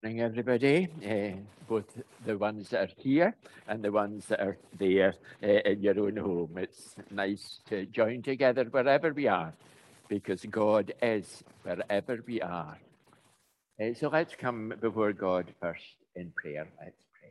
Morning, everybody, both the ones that are here and the ones that are there in your own home. It's nice to join together wherever we are, because God is wherever we are. So let's come before God first in prayer. Let's pray.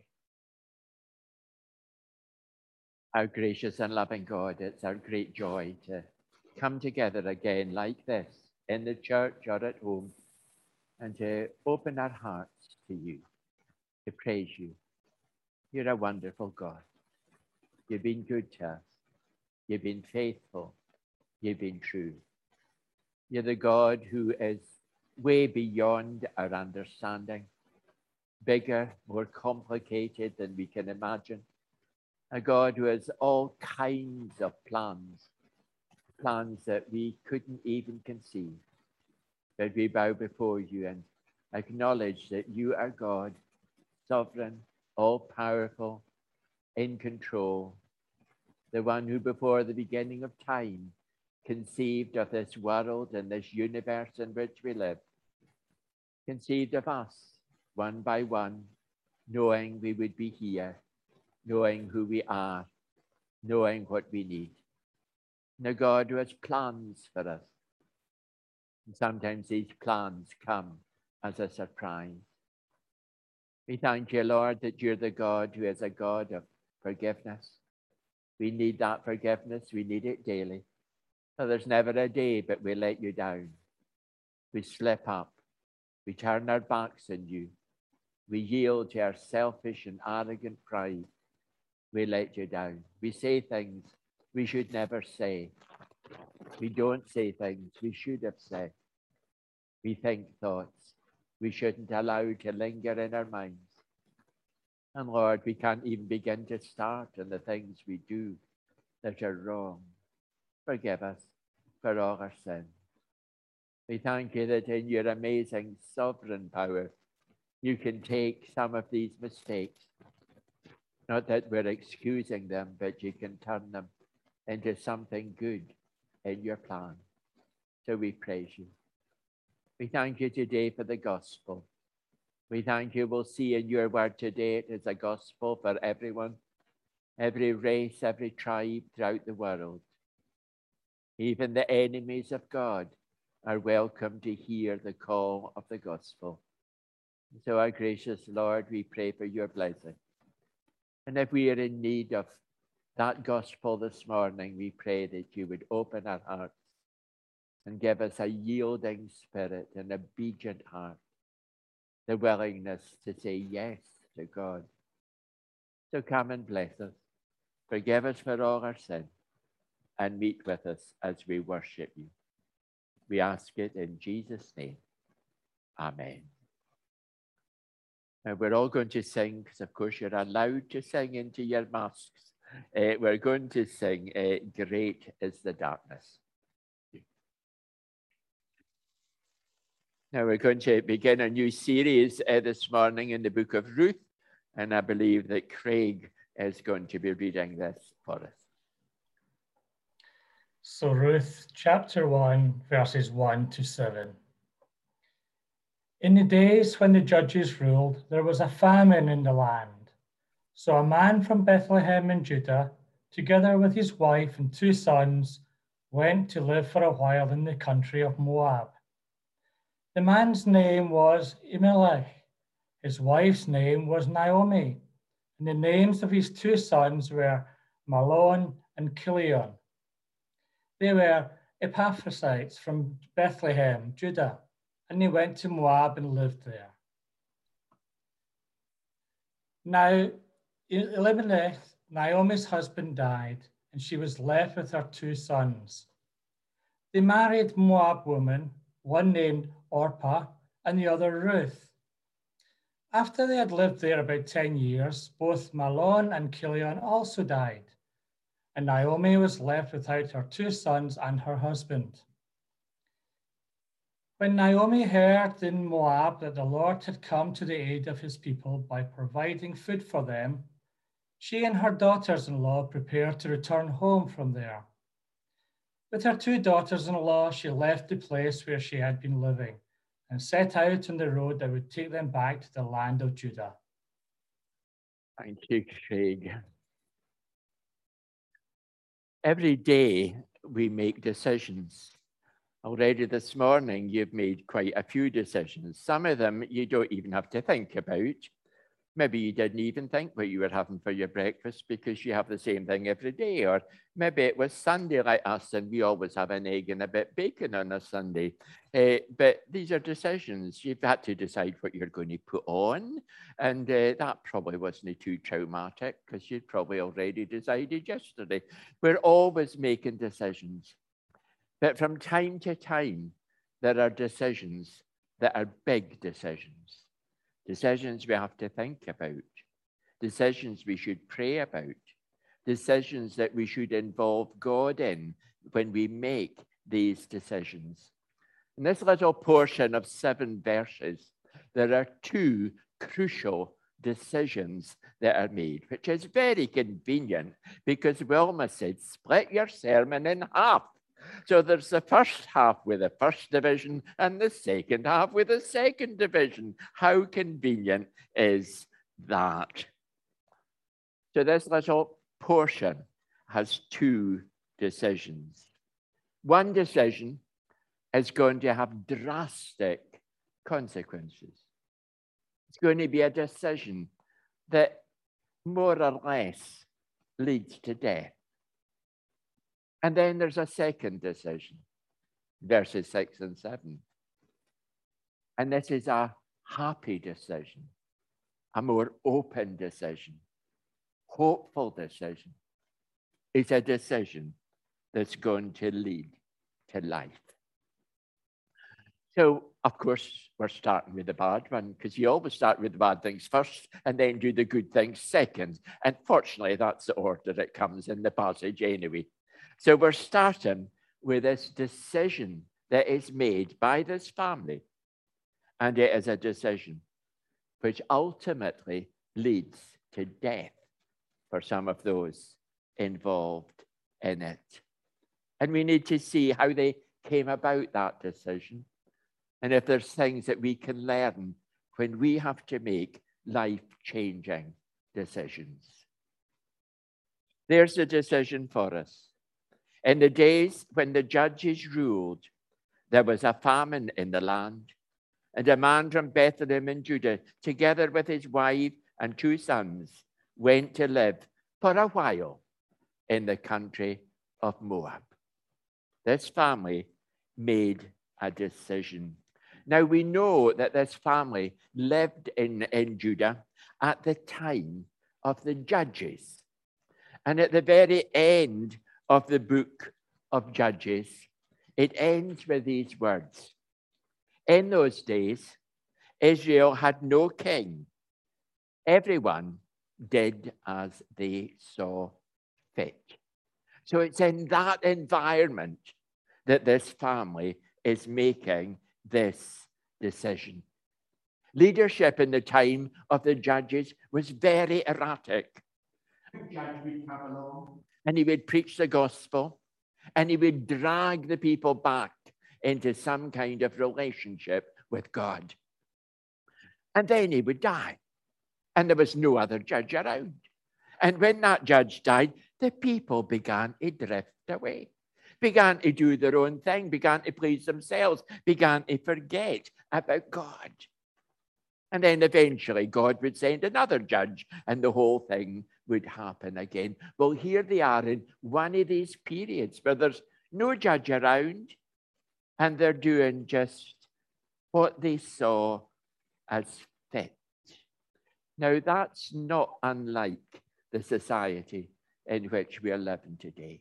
Our gracious and loving God, it's our great joy to come together again like this in the church or at home and to open our hearts to you, to praise you. You're a wonderful God. You've been good to us. You've been faithful. You've been true. You're the God who is way beyond our understanding, bigger, more complicated than we can imagine. A God who has all kinds of plans, plans that we couldn't even conceive. But we bow before you and acknowledge that you are God, sovereign, all-powerful, in control, the one who before the beginning of time conceived of this world and this universe in which we live, conceived of us one by one, knowing we would be here, knowing who we are, knowing what we need. And a God who has plans for us. And sometimes these plans come as a surprise. We thank you, Lord, that you're the God who is a God of forgiveness. We need that forgiveness. We need it daily. So there's never a day but we let you down. We slip up. We turn our backs on you. We yield to our selfish and arrogant pride. We let you down. We say things we should never say. We don't say things we should have said. We think thoughts we shouldn't allow to linger in our minds. And Lord, we can't even begin to start on the things we do that are wrong. Forgive us for all our sin. We thank you that in your amazing sovereign power, you can take some of these mistakes, not that we're excusing them, but you can turn them into something good in your plan. So we praise you. We thank you today for the gospel. We thank you, we'll see in your word today, it is a gospel for everyone, every race, every tribe throughout the world. Even the enemies of God are welcome to hear the call of the gospel. So our gracious Lord, we pray for your blessing. And if we are in need of that gospel this morning, we pray that you would open our hearts and give us a yielding spirit, an obedient heart, the willingness to say yes to God. So come and bless us. Forgive us for all our sin and meet with us as we worship you. We ask it in Jesus' name. Amen. Now we're all going to sing, because of course you're allowed to sing into your masks. We're going to sing Great is the Darkness. Now we're going to begin a new series this morning in the book of Ruth, and I believe that Craig is going to be reading this for us. So Ruth chapter 1, verses 1 to 7. In the days when the judges ruled, there was a famine in the land. So a man from Bethlehem in Judah, together with his wife and 2 sons, went to live for a while in the country of Moab. The man's name was Elimelech. His wife's name was Naomi, and the names of his 2 sons were Mahlon and Chilion. They were Epaphrodites from Bethlehem, Judah, and they went to Moab and lived there. Now, Elimelech, Naomi's husband, died, and she was left with her 2 sons. They married Moab women, one named Orpah and the other Ruth. After they had lived there about 10 years, both Mahlon and Chilion also died, and Naomi was left without her 2 sons and her husband. When Naomi heard in Moab that the Lord had come to the aid of his people by providing food for them, she and her daughters-in-law prepared to return home from there. With her 2 daughters-in-law, she left the place where she had been living and set out on the road that would take them back to the land of Judah. Thank you, Craig. Every day we make decisions. Already this morning, you've made quite a few decisions. Some of them you don't even have to think about. Maybe you didn't even think what you were having for your breakfast because you have the same thing every day. Or maybe it was Sunday like us and we always have an egg and a bit of bacon on a Sunday. But these are decisions. You've had to decide what you're going to put on. And that probably wasn't too traumatic because you'd probably already decided yesterday. We're always making decisions. But from time to time, there are decisions that are big decisions. Decisions we have to think about, decisions we should pray about, decisions that we should involve God in when we make these decisions. In this little portion of 7 verses, there are 2 crucial decisions that are made, which is very convenient because Wilma said, split your sermon in half. So there's the first half with the first division and the second half with the second division. How convenient is that? So this little portion has 2 decisions. One decision is going to have drastic consequences. It's going to be a decision that more or less leads to death. And then there's a second decision, verses 6 and 7. And this is a happy decision, a more open decision, hopeful decision. It's a decision that's going to lead to life. So, of course, we're starting with the bad one because you always start with the bad things first and then do the good things second. And fortunately, that's the order it comes in the passage anyway. So we're starting with this decision that is made by this family. And it is a decision which ultimately leads to death for some of those involved in it. And we need to see how they came about that decision. And if there's things that we can learn when we have to make life-changing decisions. There's a decision for us. In the days when the judges ruled, there was a famine in the land, and a man from Bethlehem in Judah, together with his wife and 2 sons, went to live for a while in the country of Moab. This family made a decision. Now we know that this family lived in Judah at the time of the Judges. And at the very end of the book of Judges, it ends with these words. In those days, Israel had no king. Everyone did as they saw fit. So it's in that environment that this family is making this decision. Leadership in the time of the Judges was very erratic. A judge would come along and he would preach the gospel and he would drag the people back into some kind of relationship with God. And then he would die. And there was no other judge around. And when that judge died, the people began to drift away, began to do their own thing, began to please themselves, began to forget about God. And then eventually God would send another judge and the whole thing would happen again. Well, here they are in one of these periods where there's no judge around and they're doing just what they saw as fit. Now, that's not unlike the society in which we are living today.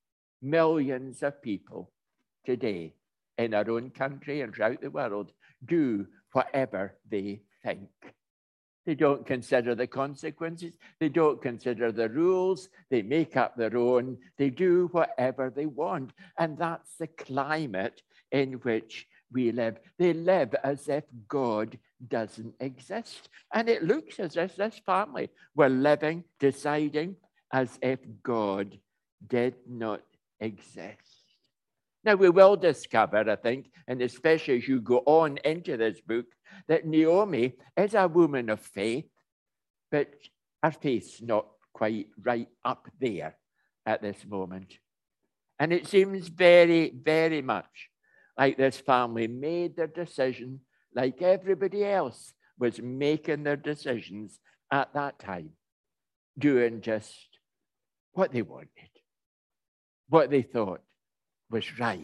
Millions of people today in our own country and throughout the world do whatever they think. They don't consider the consequences. They don't consider the rules. They make up their own. They do whatever they want. And that's the climate in which we live. They live as if God doesn't exist. And it looks as if this family were living, deciding as if God did not exist. Now, we will discover, I think, and especially as you go on into this book, that Naomi is a woman of faith, but her faith's not quite right up there at this moment. And it seems very, very much like this family made their decision like everybody else was making their decisions at that time, doing just what they wanted, what they thought was right.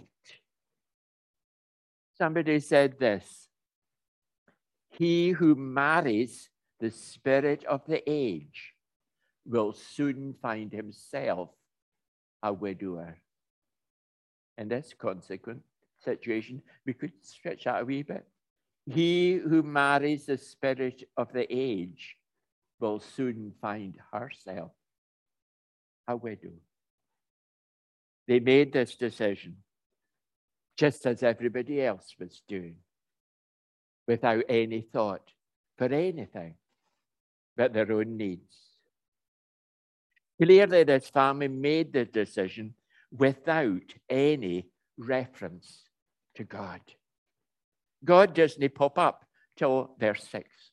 Somebody said this: he who marries the spirit of the age will soon find himself a widower. In this consequent situation, we could stretch that a wee bit. He who marries the spirit of the age will soon find herself a widow. They made this decision just as everybody else was doing, without any thought for anything but their own needs. Clearly, this family made the decision without any reference to God. God doesn't pop up till verse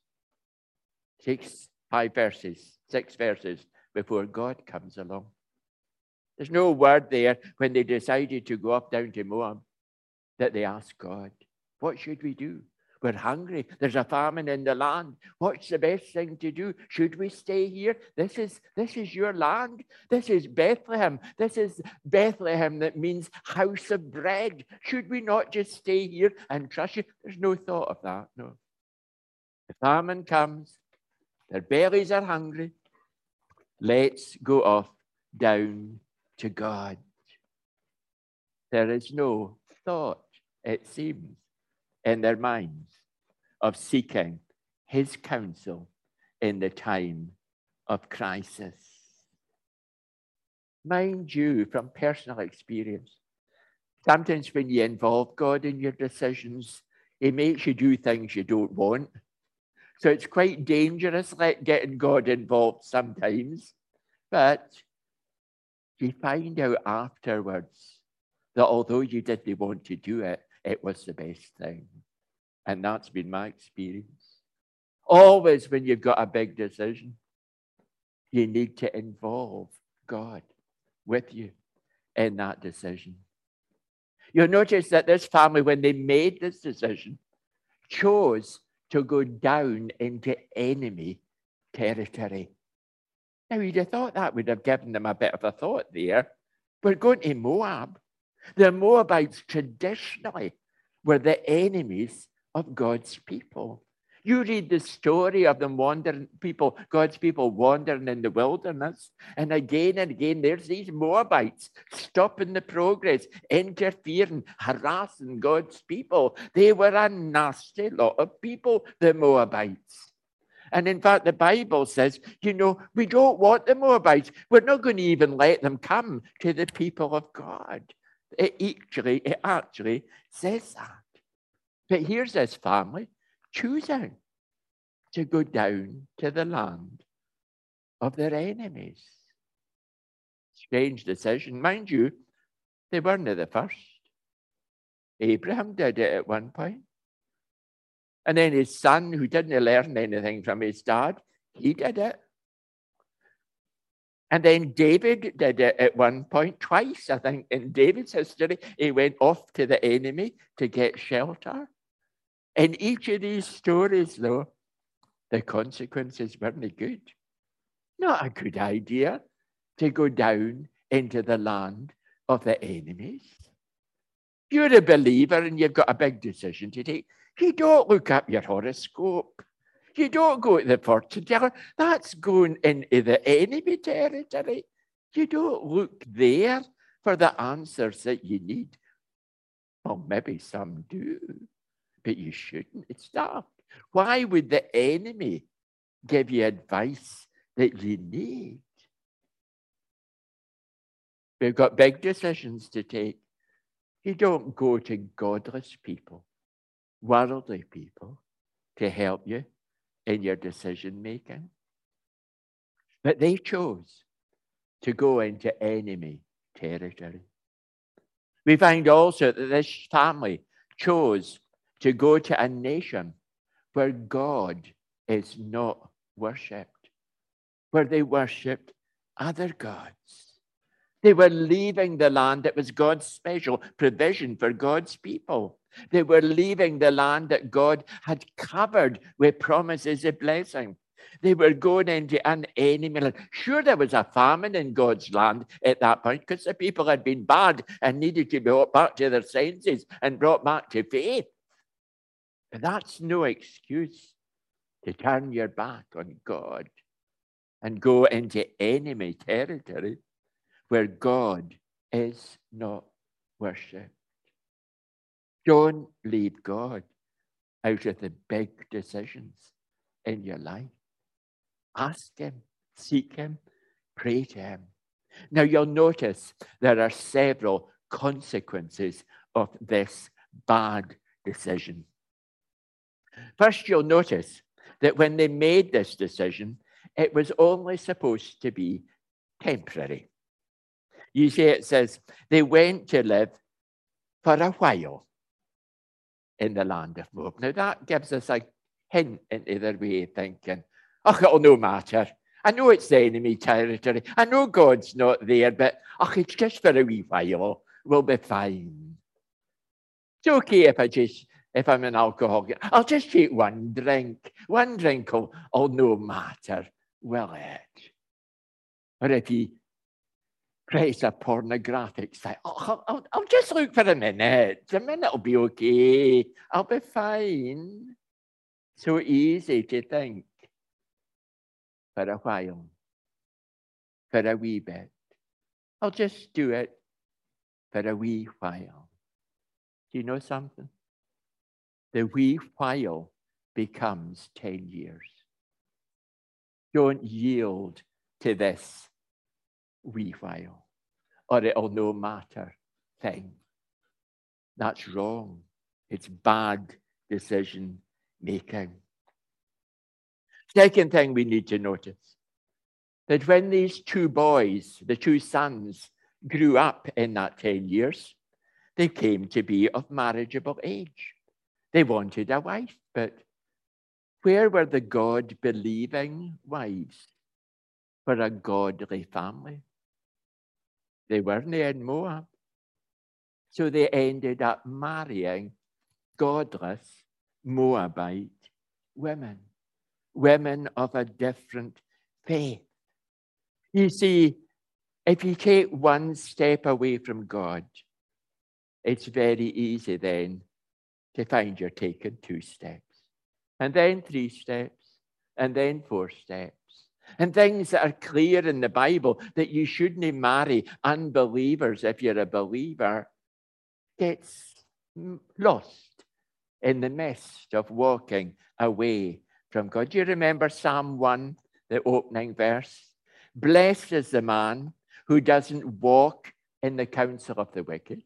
6. 6 verses before God comes along. There's no word there when they decided to go up down to Moab that they asked God, what should we do? We're hungry. There's a famine in the land. What's the best thing to do? Should we stay here? This is your land. This is Bethlehem. This is Bethlehem that means house of bread. Should we not just stay here and trust you? There's no thought of that, no. The famine comes. Their bellies are hungry. Let's go off down to God. There is no thought, it seems, in their minds of seeking his counsel in the time of crisis. Mind you, from personal experience, sometimes when you involve God in your decisions, he makes you do things you don't want. So it's quite dangerous getting God involved sometimes. But you find out afterwards that although you didn't want to do it, it was the best thing. And that's been my experience. Always when you've got a big decision, you need to involve God with you in that decision. You'll notice that this family, when they made this decision, chose to go down into enemy territory. Now, you'd have thought that would have given them a bit of a thought there. We're going to Moab. The Moabites traditionally were the enemies of God's people. You read the story of them wandering, God's people wandering in the wilderness, and again, there's these Moabites stopping the progress, interfering, harassing God's people. They were a nasty lot of people, the Moabites. And in fact, the Bible says, we don't want the Moabites. We're not going to even let them come to the people of God. It actually says that. But here's this family choosing to go down to the land of their enemies. Strange decision. Mind you, they weren't the first. Abraham did it at one point. And then his son, who didn't learn anything from his dad, he did it. And then David did it at one point, twice, I think. In David's history, he went off to the enemy to get shelter. In each of these stories, though, the consequences weren't good. Not a good idea to go down into the land of the enemies. You're a believer and you've got a big decision to take. You don't look up your horoscope. You don't go to the fortune teller. That's going into the enemy territory. You don't look there for the answers that you need. Well, maybe some do, but you shouldn't. It's daft. Why would the enemy give you advice that you need? We've got big decisions to take. You don't go to godless people, worldly people, to help you in your decision making. But they chose to go into enemy territory. We find also that this family chose to go to a nation where God is not worshipped, where they worshipped other gods. They were leaving the land that was God's special provision for God's people. They were leaving the land that God had covered with promises of blessing. They were going into an enemy land. Sure, there was a famine in God's land at that point because the people had been bad and needed to be brought back to their senses and brought back to faith. But that's no excuse to turn your back on God and go into enemy territory where God is not worshipped. Don't leave God out of the big decisions in your life. Ask him, seek him, pray to him. Now you'll notice there are several consequences of this bad decision. First, you'll notice that when they made this decision, it was only supposed to be temporary. You see, it says they went to live for a while in the land of Moab. Now, that gives us a hint into their way of thinking. Oh, it'll no matter. I know it's the enemy territory. I know God's not there, but it's just for a wee while. We'll be fine. It's okay if I'm an alcoholic. I'll just take one drink. One drink will no matter, will it? Or if you press a pornographic site, I'll just look for a minute. A minute will be okay. I'll be fine. So easy to think. For a while. For a wee bit. I'll just do it for a wee while. Do you know something? The wee while becomes 10 years. Don't yield to this wee while, or it'll no matter thing. That's wrong. It's bad decision making. Second thing we need to notice, that when these two boys, the two sons, grew up in that 10 years, they came to be of marriageable age. They wanted a wife, but where were the God-believing wives for a godly family? They weren't in Moab. So they ended up marrying godless Moabite women, women of a different faith. You see, if you take one step away from God, it's very easy then to find you're taking 2 steps, and then 3 steps, and then 4 steps. And things that are clear in the Bible that you shouldn't marry unbelievers if you're a believer gets lost in the mist of walking away from God. Do you remember Psalm 1, the opening verse? Blessed is the man who doesn't walk in the counsel of the wicked,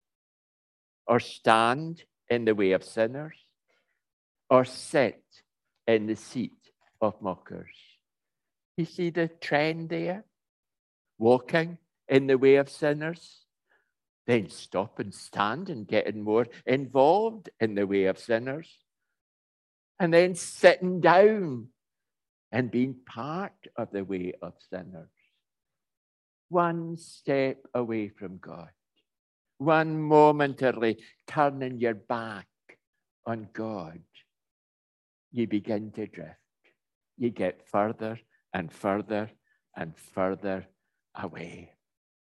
or stand in the way of sinners, or sit in the seat of mockers. You see the trend there? Walking in the way of sinners, then stop and stand and getting more involved in the way of sinners, and then sitting down and being part of the way of sinners. One step away from God, one momentarily turning your back on God, you begin to drift. You get further and further and further away.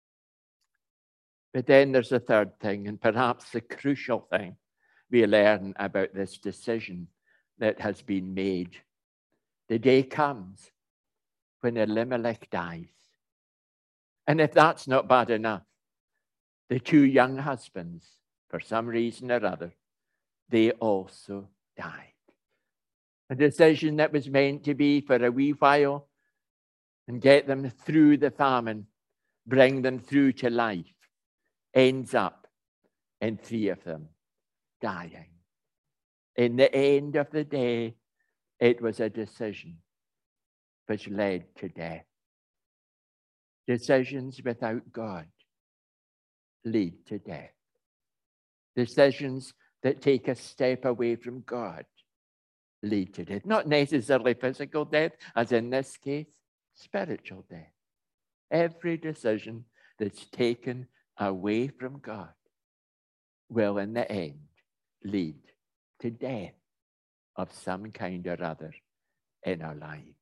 But then there's a third thing, and perhaps the crucial thing we learn about this decision that has been made. The day comes when Elimelech dies. And if that's not bad enough, the 2 young husbands, for some reason or other, they also died. A decision that was meant to be for a wee while and get them through the famine, bring them through to life, ends up in 3 of them dying. In the end of the day, it was a decision which led to death. Decisions without God lead to death. Decisions that take a step away from God lead to death. Not necessarily physical death, as in this case, spiritual death. Every decision that's taken away from God will, in the end, lead to death of some kind or other in our lives.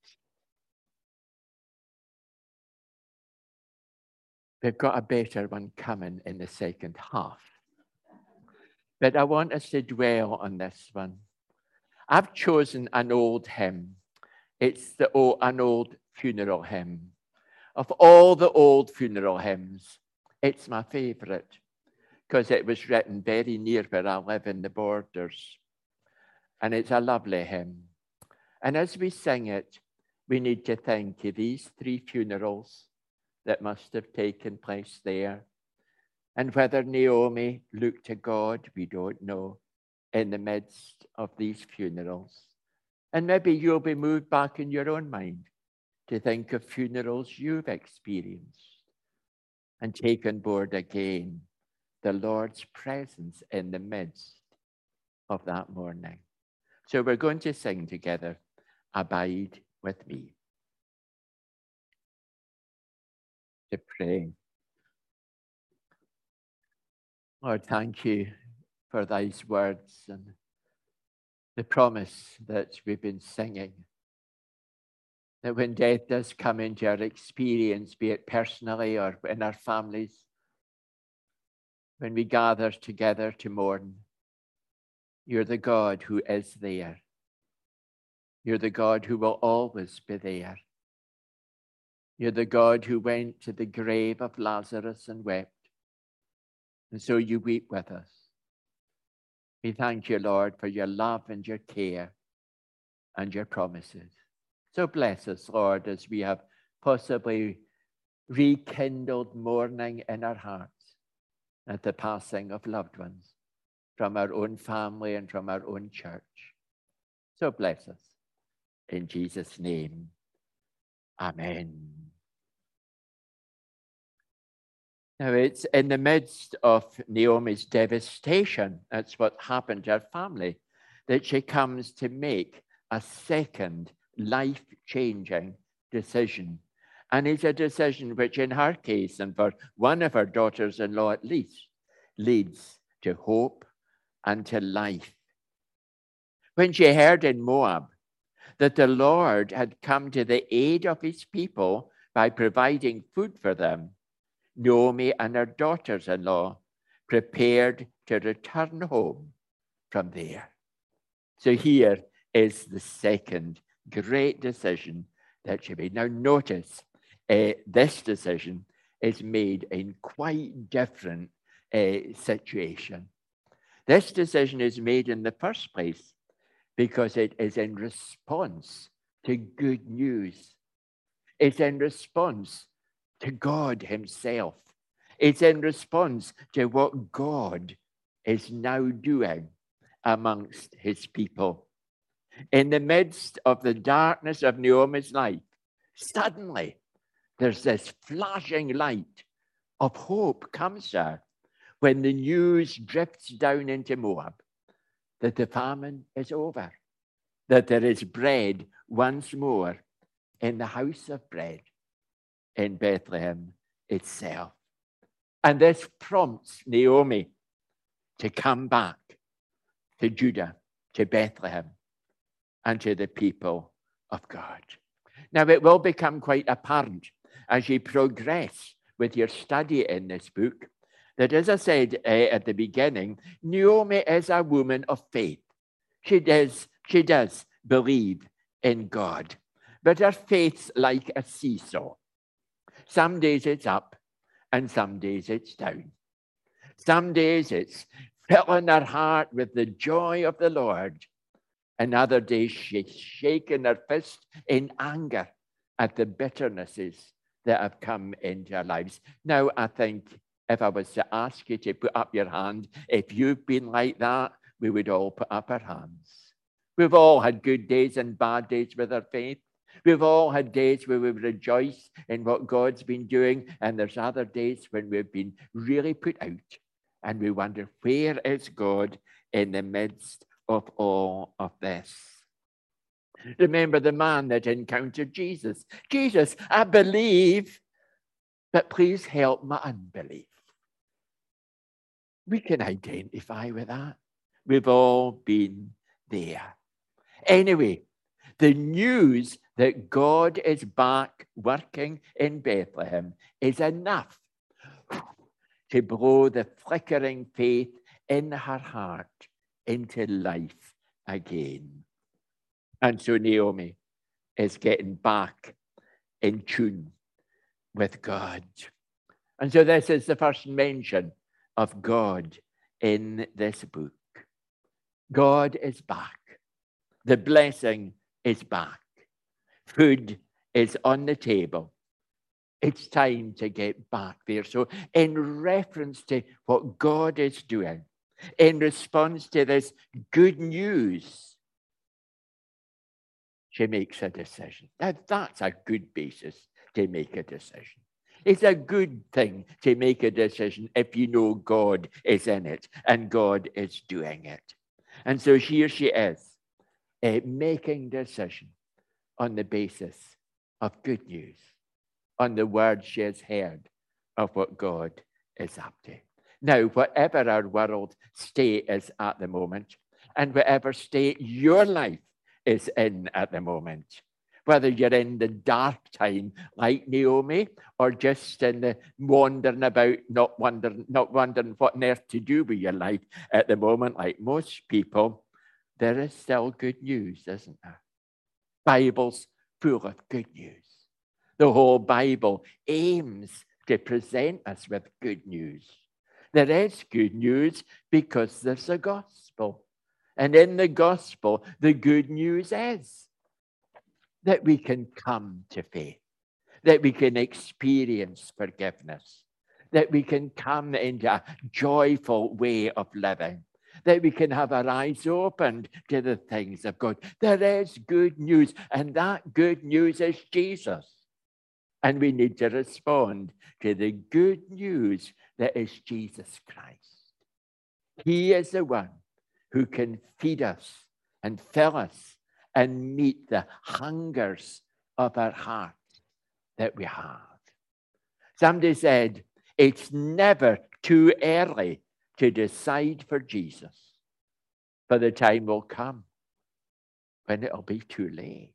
We've got a better one coming in the second half. But I want us to dwell on this one. I've chosen an old hymn. It's an old funeral hymn. Of all the old funeral hymns, it's my favourite because it was written very near where I live in the Borders. And it's a lovely hymn. And as we sing it, we need to think of these 3 funerals that must have taken place there. And whether Naomi looked to God, we don't know, in the midst of these funerals. And maybe you'll be moved back in your own mind to think of funerals you've experienced and take on board again the Lord's presence in the midst of that mourning. So we're going to sing together, Abide with Me. To pray. Lord, thank you for these words and the promise that we've been singing. That when death does come into our experience, be it personally or in our families, when we gather together to mourn, you're the God who is there. You're the God who will always be there. You're the God who went to the grave of Lazarus and wept. And so you weep with us. We thank you, Lord, for your love and your care and your promises. So bless us, Lord, as we have possibly rekindled mourning in our hearts at the passing of loved ones from our own family and from our own church. So bless us. In Jesus' name, amen. Now, it's in the midst of Naomi's devastation, that's what happened to her family, that she comes to make a second life-changing decision. And it's a decision which, in her case, and for one of her daughters-in-law at least, leads to hope and to life. When she heard in Moab that the Lord had come to the aid of his people by providing food for them, Naomi and her daughters-in-law prepared to return home from there. So here is the second great decision that she made. Now notice, this decision is made in quite different situation. This decision is made in the first place because it is in response to good news. It's in response to God himself. It's in response to what God is now doing amongst his people. In the midst of the darkness of Naomi's life, suddenly there's this flashing light of hope comes to her when the news drifts down into Moab that the famine is over, that there is bread once more in the house of bread in Bethlehem itself. And this prompts Naomi to come back to Judah, to Bethlehem, and to the people of God. Now, it will become quite apparent as you progress with your study in this book that, as I said at the beginning, Naomi is a woman of faith. She does believe in God, but her faith's like a seesaw. Some days it's up and some days it's down. Some days it's filling her heart with the joy of the Lord, and other days she's shaking her fist in anger at the bitternesses that have come into our lives. Now, I think if I was to ask you to put up your hand, if you've been like that, we would all put up our hands. We've all had good days and bad days with our faith. We've all had days where we rejoice in what God's been doing, and there's other days when we've been really put out And we wonder, where is God in the midst of all of this? Remember the man that encountered Jesus. Jesus, I believe, but please help my unbelief. We can identify with that. We've all been there. Anyway, the news that God is back working in Bethlehem is enough to blow the flickering faith in her heart into life again. And so Naomi is getting back in tune with God. And so this is the first mention of God in this book. God is back. The blessing is back. Food is on the table. It's time to get back there. So in reference to what God is doing, in response to this good news, she makes a decision. Now, that's a good basis to make a decision. It's a good thing to make a decision if you know God is in it and God is doing it. And so here she is, making a decision on the basis of good news, on the word she has heard of what God is up to. Now, whatever our world state is at the moment, and whatever state your life is in at the moment, whether you're in the dark time like Naomi, or just in the wandering about, not wondering what on earth to do with your life at the moment, like most people, there is still good news, isn't there? Bible's full of good news. The whole Bible aims to present us with good news. There is good news because there's a gospel. And in the gospel, the good news is that we can come to faith, that we can experience forgiveness, that we can come into a joyful way of living, that we can have our eyes opened to the things of God. There is good news, and that good news is Jesus. And we need to respond to the good news that is Jesus Christ. He is the one who can feed us and fill us and meet the hungers of our hearts that we have. Somebody said, it's never too early to decide for Jesus, but the time will come when it'll be too late.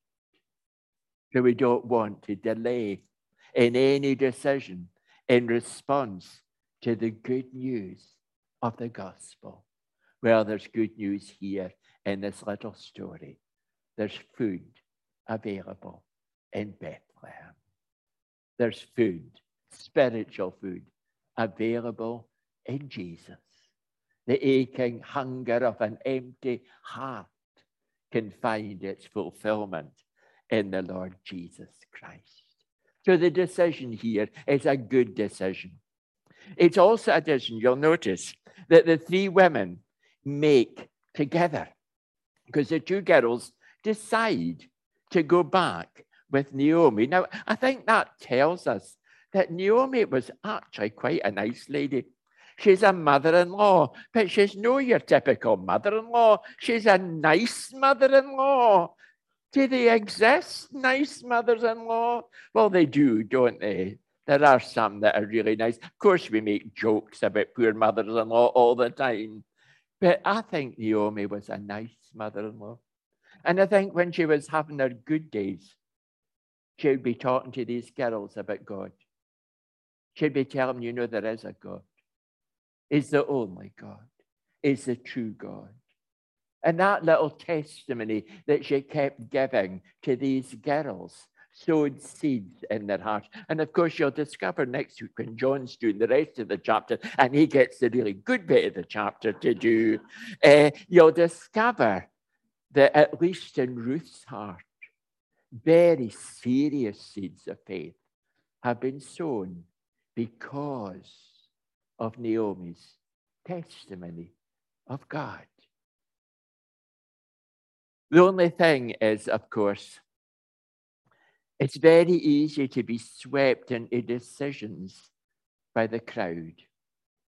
So we don't want to delay in any decision in response to the good news of the gospel. Well, there's good news here in this little story. There's food available in Bethlehem. There's food, spiritual food, available in Jesus. The aching hunger of an empty heart can find its fulfillment in the Lord Jesus Christ. So the decision here is a good decision. It's also a decision, you'll notice, that the three women make together, because the two girls decide to go back with Naomi. Now, I think that tells us that Naomi was actually quite a nice lady. She's a mother-in-law, but she's no your typical mother-in-law. She's a nice mother-in-law. Do they exist, nice mothers-in-law? Well, they do, don't they? There are some that are really nice. Of course, we make jokes about poor mothers-in-law all the time. But I think Naomi was a nice mother-in-law. And I think when she was having her good days, she would be talking to these girls about God. She'd be telling them, there is a God. He's the only God. He's the true God. And that little testimony that she kept giving to these girls sowed seeds in their hearts. And of course, you'll discover next week when John's doing the rest of the chapter, and he gets the really good bit of the chapter to do, you'll discover that at least in Ruth's heart, very serious seeds of faith have been sown because of Naomi's testimony of God. The only thing is, of course, it's very easy to be swept into decisions by the crowd.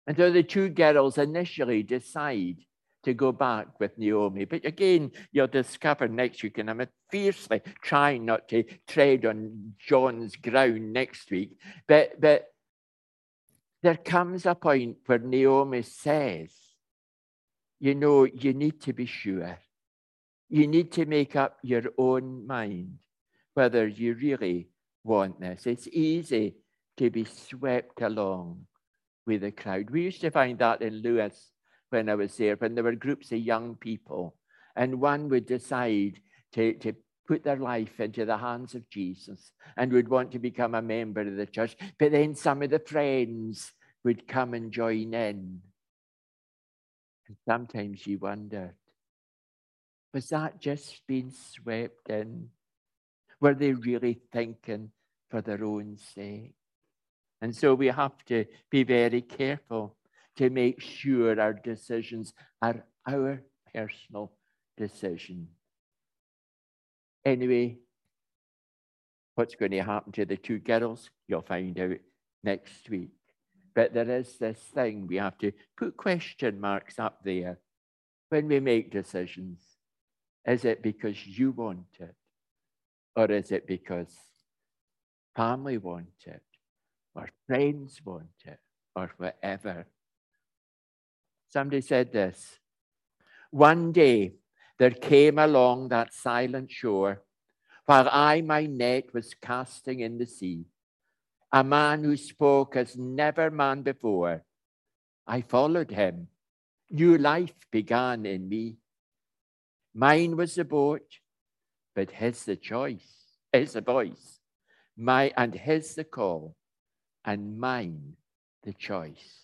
And so the two girls initially decide to go back with Naomi. But again, you'll discover next week, and I'm fiercely trying not to tread on John's ground next week, but there comes a point where Naomi says, you know, you need to be sure. You need to make up your own mind whether you really want this. It's easy to be swept along with the crowd. We used to find that in Lewis when I was there, when there were groups of young people, and one would decide to put their life into the hands of Jesus and would want to become a member of the church. But then some of the friends would come and join in. And sometimes you wondered, was that just being swept in? Were they really thinking for their own sake? And so we have to be very careful to make sure our decisions are our personal decision. Anyway, what's going to happen to the two girls, you'll find out next week. But there is this thing, we have to put question marks up there when we make decisions. Is it because you want it? Or is it because family want it? Or friends want it? Or whatever? Somebody said this. One day there came along that silent shore, while I my net was casting in the sea, a man who spoke as never man before. I followed him. New life began in me. Mine was the boat, but his the choice, his the voice, and his the call, and mine the choice.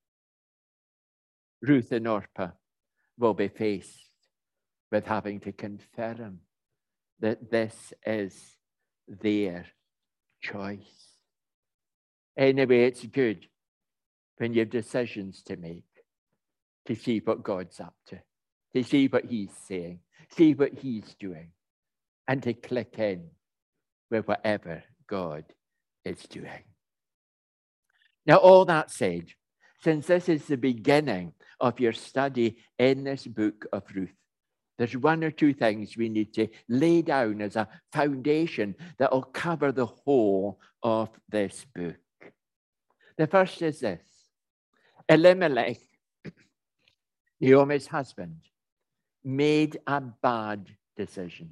Ruth and Orpah will be faced with having to confirm that this is their choice. Anyway, it's good when you have decisions to make, to see what God's up to see what he's saying, see what he's doing, and to click in with whatever God is doing. Now, all that said, since this is the beginning of your study in this book of Ruth, there's one or two things we need to lay down as a foundation that will cover the whole of this book. The first is this. Elimelech, Naomi's husband, made a bad decision.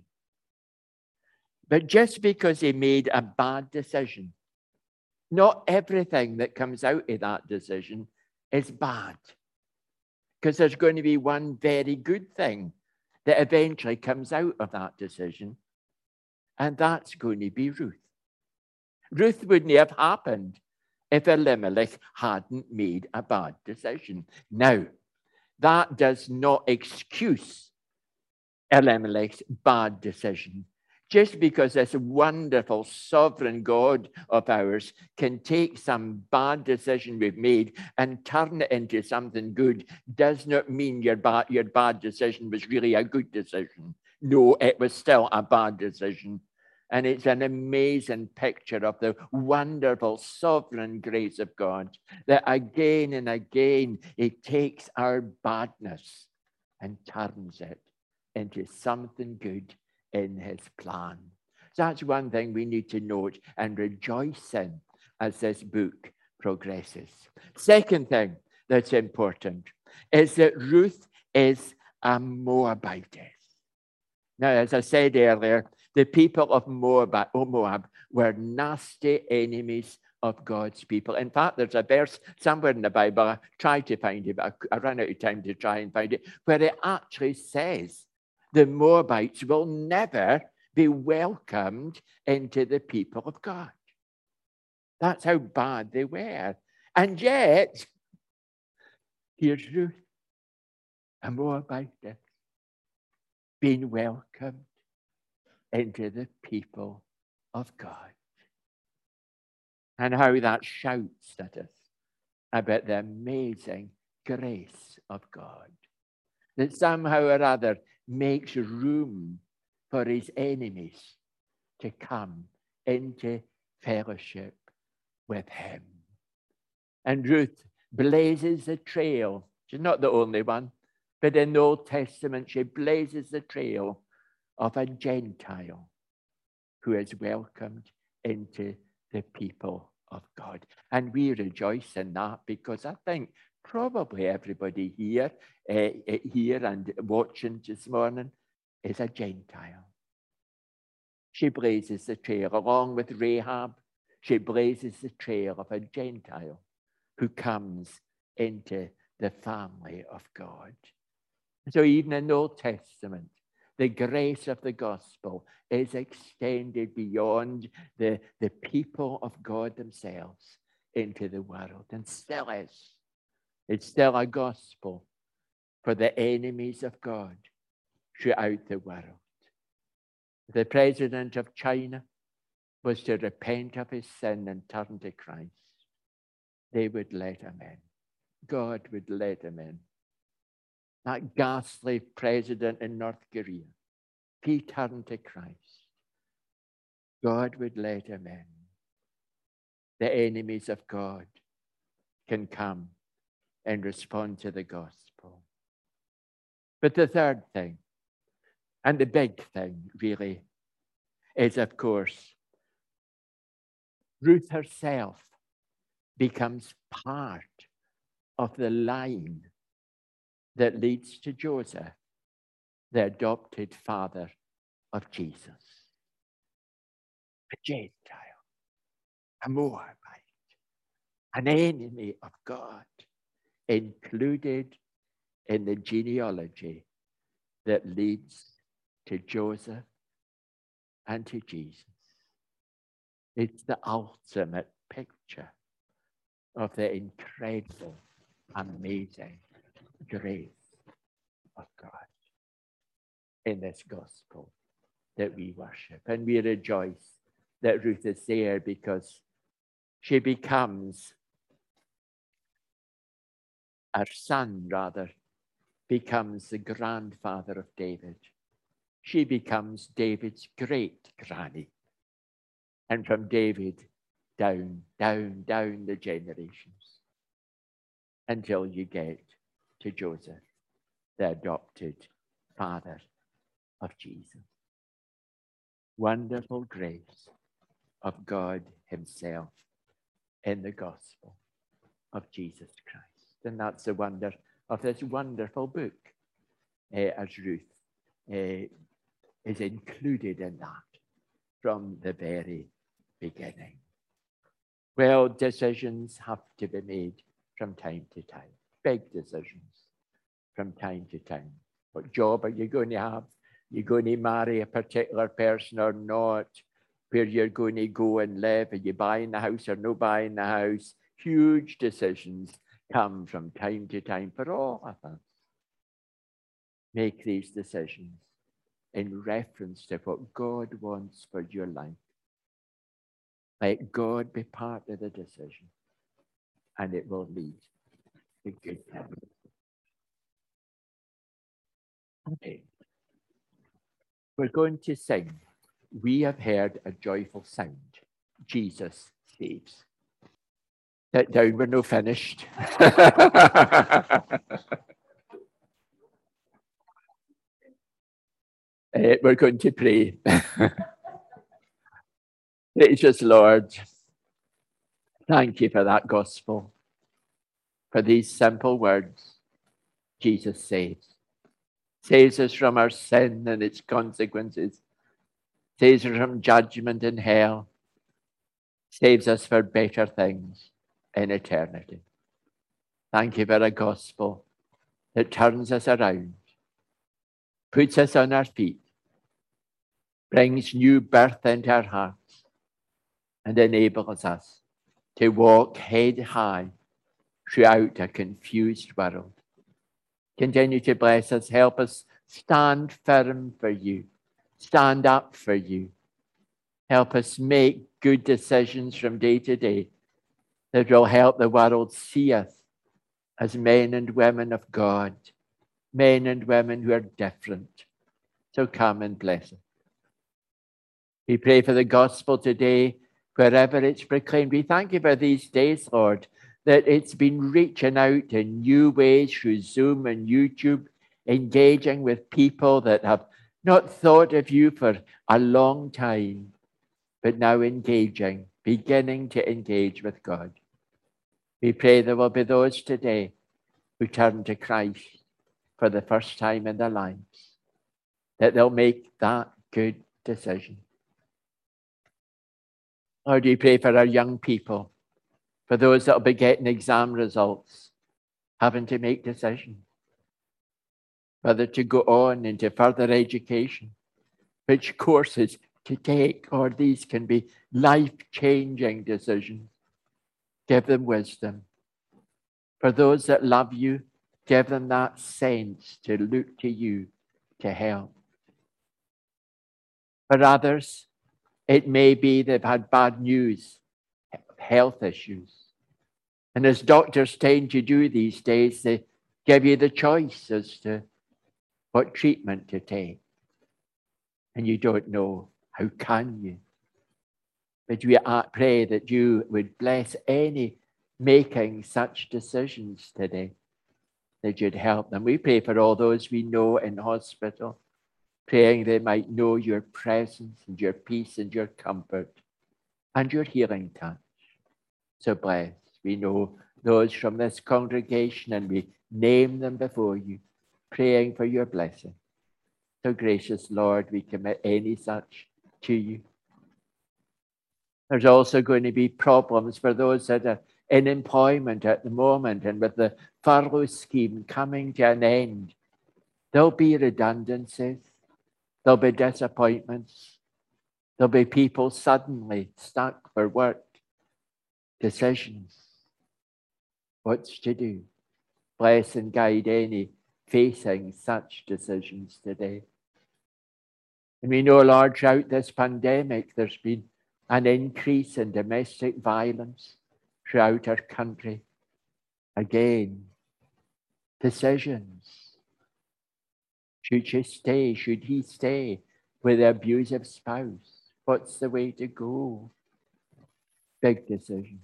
But just because he made a bad decision, not everything that comes out of that decision is bad. Because there's going to be one very good thing that eventually comes out of that decision, and that's going to be Ruth. Ruth wouldn't have happened if Elimelech hadn't made a bad decision. Now, that does not excuse Elimelech's bad decision. Just because this wonderful sovereign God of ours can take some bad decision we've made and turn it into something good does not mean your bad decision was really a good decision. No, it was still a bad decision. And it's an amazing picture of the wonderful sovereign grace of God that again and again it takes our badness and turns it into something good in his plan. So that's one thing we need to note and rejoice in as this book progresses. Second thing that's important is that Ruth is a Moabitess. Now, as I said earlier, the people of Moab were nasty enemies of God's people. In fact, there's a verse somewhere in the Bible, I tried to find it, but I ran out of time to try and find it, where it actually says the Moabites will never be welcomed into the people of God. That's how bad they were. And yet, here's Ruth, a Moabitess, being welcomed into the people of God. And how that shouts at us about the amazing grace of God, that somehow or other makes room for his enemies to come into fellowship with him. And Ruth, blazes the trail. She's not the only one, but in the Old Testament, she blazes the trail of a Gentile who is welcomed into the people of God. And we rejoice in that because I think probably everybody here and watching this morning is a Gentile. She blazes the trail along with Rahab. She blazes the trail of a Gentile who comes into the family of God. So even in the Old Testament, the grace of the gospel is extended beyond the people of God themselves into the world, and still is. It's still a gospel for the enemies of God throughout the world. The president of China was to repent of his sin and turn to Christ. They would let him in. God would let him in. That ghastly president in North Korea, he turned to Christ. God would let him in. The enemies of God can come and respond to the gospel. But the third thing, and the big thing really, is of course, Ruth herself becomes part of the line that leads to Joseph, the adopted father of Jesus. A Gentile, a Moabite, an enemy of God, included in the genealogy that leads to Joseph and to Jesus. It's the ultimate picture of the incredible, amazing grace of God in this gospel that we worship. And we rejoice that Ruth is there because she becomes, her son rather, becomes the grandfather of David. She becomes David's great granny. And from David down the generations until you get to Joseph, the adopted father of Jesus. Wonderful grace of God himself in the gospel of Jesus Christ. And that's the wonder of this wonderful book, as Ruth is included in that from the very beginning. Well, decisions have to be made from time to time, big decisions from time to time. What job are you going to have? You're going to marry a particular person or not? Where you're going to go and live? Are you buying the house or no buying the house? Huge decisions come from time to time for all of us. Make these decisions in reference to what God wants for your life. Let God be part of the decision, and it will lead to good things. Okay. We're going to sing. We have heard a joyful sound. Jesus saves. Sit down, we're not finished. We're going to pray. Gracious Lord, thank you for that gospel, for these simple words. Jesus saves. Saves us from our sin and its consequences. Saves us from judgment in hell. Saves us for better things in eternity. Thank you for a gospel that turns us around, puts us on our feet, brings new birth into our hearts, and enables us to walk head high throughout a confused world. Continue to bless us. Help us stand firm for you. Stand up for you. Help us make good decisions from day to day that will help the world see us as men and women of God, men and women who are different. So come and bless us. We pray for the gospel today, wherever it's proclaimed. We thank you for these days, Lord, that it's been reaching out in new ways through Zoom and YouTube, engaging with people that have not thought of you for a long time, but now engaging, beginning to engage with God. We pray there will be those today who turn to Christ for the first time in their lives, that they'll make that good decision. Lord, we pray for our young people, for those that will be getting exam results, having to make decisions, whether to go on into further education, which courses to take, or these can be life-changing decisions. Give them wisdom. For those that love you, give them that sense to look to you to help. For others, it may be they've had bad news, health issues. And as doctors tend to do these days, they give you the choice as to what treatment to take. And you don't know. How can you? But we pray that you would bless any making such decisions today, that you'd help them. We pray for all those we know in hospital, praying they might know your presence and your peace and your comfort and your healing touch. So bless. We know those from this congregation and we name them before you, praying for your blessing. So gracious Lord, we commit any such to you. There's also going to be problems for those that are in employment at the moment, and with the furlough scheme coming to an end, there'll be redundancies, there'll be disappointments, there'll be people suddenly stuck for work, decisions, what's to do. Bless and guide any facing such decisions today. And we know, Lord, throughout this pandemic, there's been an increase in domestic violence throughout our country. Again, decisions. Should she stay? Should he stay with the abusive spouse? What's the way to go? Big decision.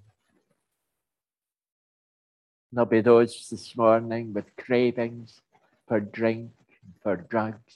There'll be those this morning with cravings for drink, for drugs,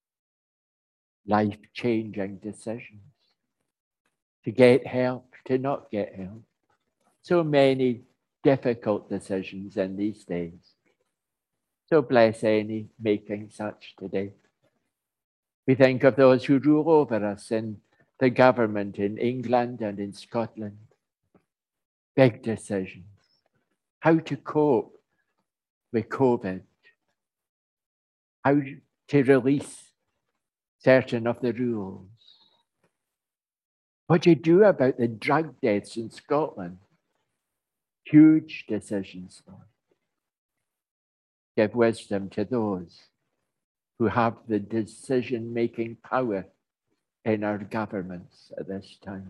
life-changing decisions. To get help, to not get help. So many difficult decisions in these days. So bless any making such today. We think of those who rule over us in the government in England and in Scotland. Big decisions. How to cope with COVID. How to release certain of the rules. What do you do about the drug deaths in Scotland? Huge decisions, Lord. Give wisdom to those who have the decision-making power in our governments at this time.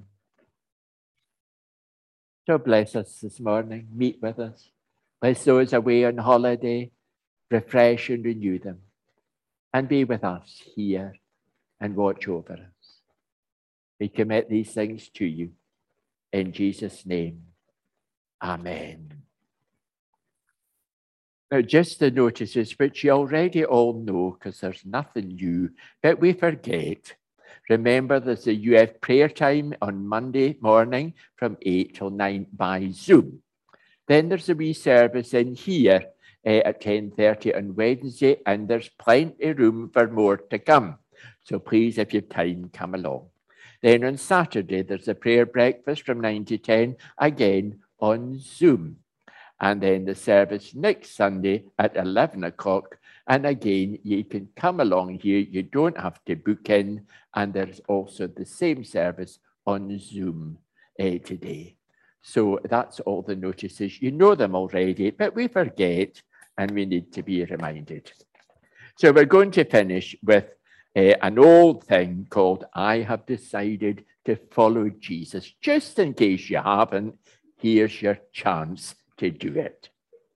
So bless us this morning. Meet with us. Bless those away on holiday. Refresh and renew them. And be with us here and watch over us. We commit these things to you. In Jesus' name, amen. Now, just the notices, which you already all know, because there's nothing new, but we forget. Remember, there's a UF prayer time on Monday morning from 8 till 9 by Zoom. Then there's a wee service in here at 10:30 on Wednesday, and there's plenty of room for more to come. So please, if you have time, come along. Then on Saturday, there's a prayer breakfast from 9 to 10, again on Zoom. And then the service next Sunday at 11 o'clock. And again, you can come along here. You don't have to book in. And there's also the same service on Zoom today. So that's all the notices. You know them already, but we forget and we need to be reminded. So we're going to finish with an old thing called I Have Decided to Follow Jesus. Just in case you haven't, here's your chance to do it.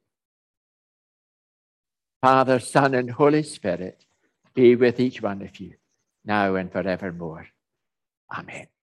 Father, Son, and Holy Spirit, be with each one of you, now and forevermore. Amen.